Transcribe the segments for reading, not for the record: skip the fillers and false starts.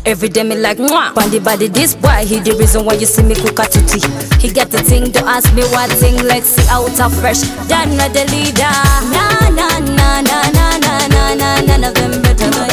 Every day me like mwah. Pandy body this boy, he the reason why you see me cook a tutti. He get the thing, don't ask me what thing. Let's see out of fresh. Dad not the leader. Na na na na na na na na. None of them better. Na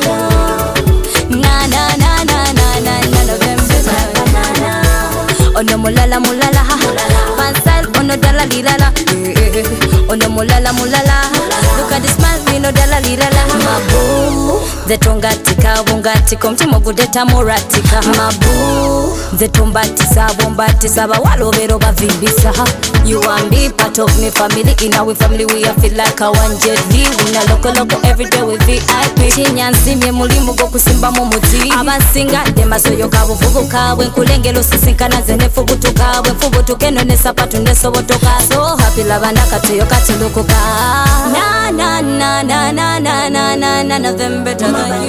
na na na na na. None of them better. Oh no mulala mulala. Pansal oh no dala lilala. Oh no mulala mulala. Look at the smile, me no dala lilala. Mabu. Zetongatika bungatika omutima ogudeta moratika mabu zetombatisa bombatisa bawalobero bavimbisa. You and me part of me family. In our family we are feel like a one jet V. We na loco every day with VIP. Chinyansimye mulimu gokusimba mu muti. Abasinga demasoyoka buvubuka bwenkulengelo sisinkana zenefubutuka bwefubutuke none sapatu nesobotoka. So happy labanda katoyo katulukuka. Na na na na na na na na. None of them better. Na na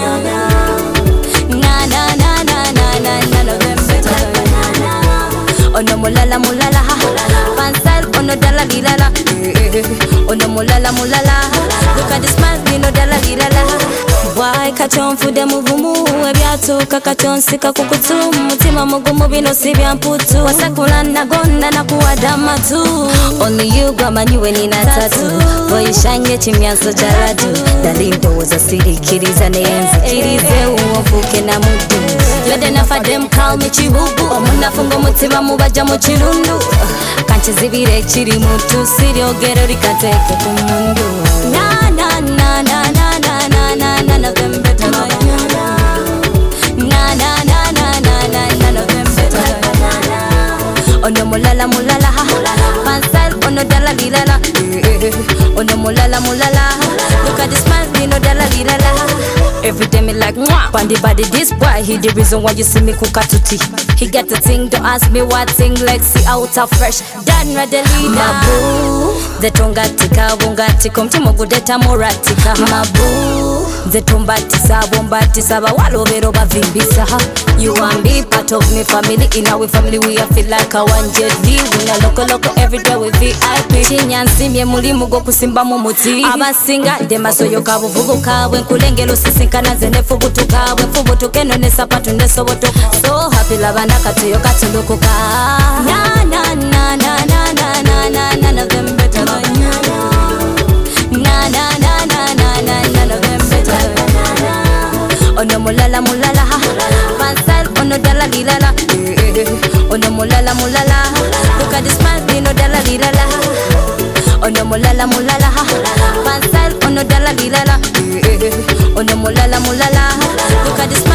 na na na na. None of them better. Oh no mulala mulala. Pansal oh no dala lilala. Oh no mulala mulala. Look at the smile, me no dala lilala. Why kachonfude muvumu ebyatoka kachonsika kukutu mutima mugumu bino sibya mputu wasakula nagonda na kuwadama tu. Only you gwamanyiwe nina tatu boyishanye kimyanso charadu dalindo was a city kiriza neyenzi kirize uwofuke na mudu yode nafadem call me chibubu omunafungo mutima mubaja mu kirundu kanchizibire kiri mutu siriogero rikateke kumundu. Na na na na na na na na. None of them better. Na na na na na na. None of them better. Oh no mulala mulala. Pansal oh no dala lilala. Oh no mulala mulala. Look at the smile, me no dala lilala. Every day me like mwah. Pandy body this boy, he the reason why you see me cook a tutti. He get the thing, don't ask me what thing. Let's see out of fresh. Dad not the leader. Mabu zetongatika bungatika omutima ogudeta moratika mabu zetombatisa bombatisa bawalobero bavimbisa. You and me part of me family. In our family we are feel like a one jet V. We na loco every day with VIP. Chinyansimye mulimu gokusimba mu muti. Abasinga demasoyoka buvubuka bwenkulengelo sisinkana zenefubutuka bwefubutuke none sapatu nesobotoka. So happy labanda katoyo katulukuka. Na na na na na na na. None of them better. Na na na na na na. None of them better. Oh no mulala mulala. Pansal oh no dala lilala. Oh no mulala mulala. Look at the smile, me no dala lilala. Oh no mulala mulala. Pansal oh no dala lilala. Oh no mulala mulala. Look at the